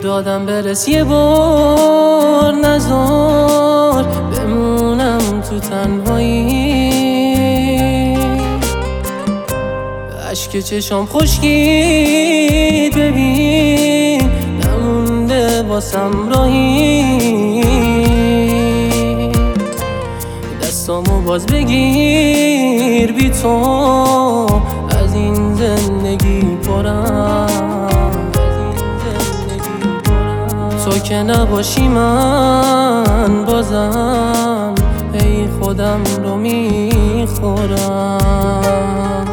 دادم برس یه بار، نزار بمونم تو تنهایی. اشک چشام خشکید ببین، نمونده واسم راهی. دستامو باز بگیر، بی تو از این زندگی پرم. تو که نباشی من بازم ای خودم رو میخورم.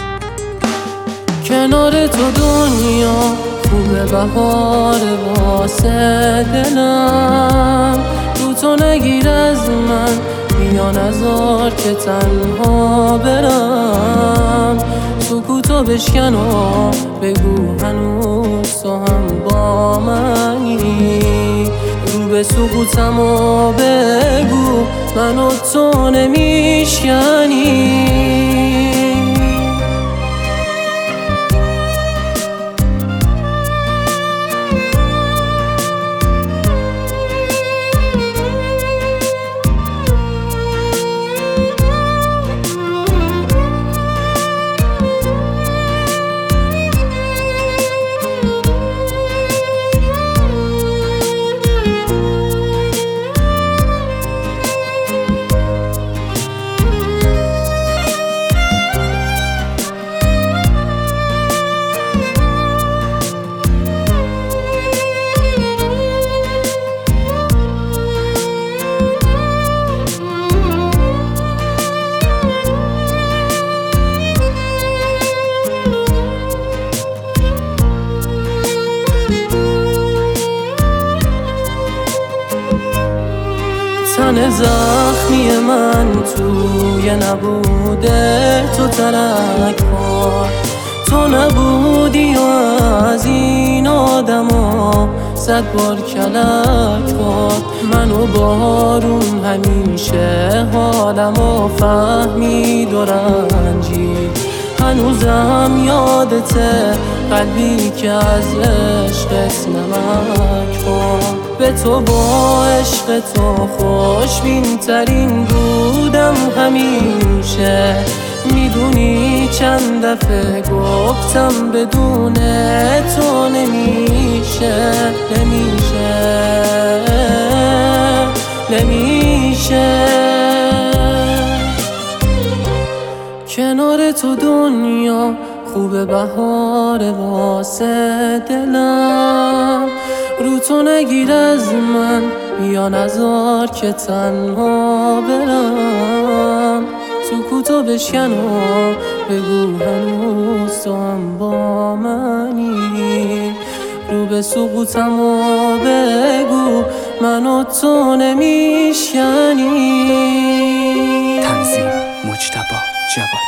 کنار تو دنیا خوبه، بهار واسه دلم. رو تو نگیر از من، بیا نذار که تنها برم. سکوتو بشکن و بگو هنوز تو هم با منی. رو به سکوتم و بگو منو تو نمیشکنی. تن زخمی من توی نبوده تو ترک کن. تو نبودی و از این آدما 100 بار کلک کن. منو بارون همیشه حالمو فهمید و رنجید. هنوزم یادته قلبی که از عشقت نمک خورد. به تو با عشق تو خوشبین ترین بودم همیشه. میدونی چند دفعه گفتم بدون تو نمیشه. کنار تو دنیا خوبه، بهار واسه دلم. رو تو نگیر از من، بیا نذار که تنها برم. سکوتو بشکن و بگو هنوز تو هم با منی. رو به سکوتم و بگو منو تو نمیشکنی. تنظیم مجتبی جواد.